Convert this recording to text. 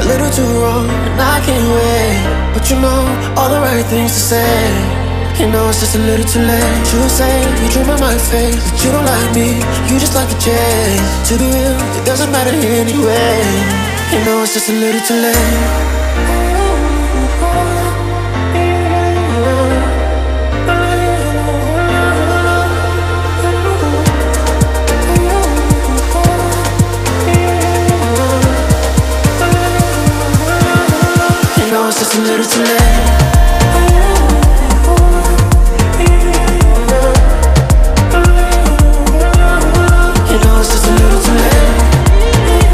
a little too wrong, and I can't wait. But you know all the right things to say. You know it's just a little too late. You say you dream of my face, but you don't like me, you just like the chase. To be real, it doesn't matter anyway. You know it's just a little too late. It's just a little too late.